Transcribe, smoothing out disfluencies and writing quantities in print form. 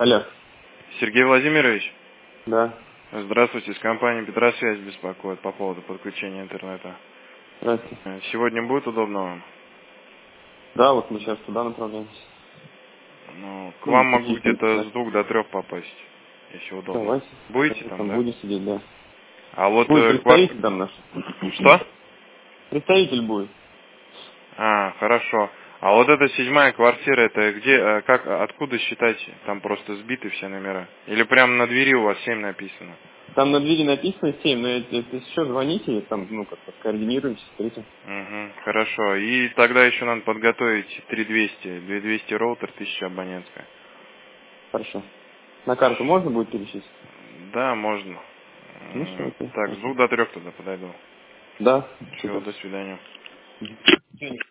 Алло. Сергей Владимирович? Да. Здравствуйте, с компании Петросвязь беспокоит по поводу подключения интернета. Здравствуйте. Сегодня будет удобно вам? Да, вот мы сейчас туда направляемся. Ну, к Ну, вам на могу пути, в принципе, где-то да. с 2 до 3 попасть, если удобно. Давайте. Будете Сейчас там, там да? будем сидеть, да. А вот Будет представитель там наш. Что? Представитель будет. А, хорошо. А вот эта 7-я квартира, это где, откуда считать? Там просто сбиты все номера? Или прямо на двери у вас 7 написано? Там на двери написано 7, но если еще звоните, там, ну, как-то скоординируемся, встретим. Угу, хорошо. И тогда еще надо подготовить 3200. 2200 роутер, 1000 абонентская. Хорошо. На карту можно будет перечислить? Да, можно. Ну все, окей. Так, с 2 до 3 туда подойду. Да, Все, супер. до свидания. Мгм.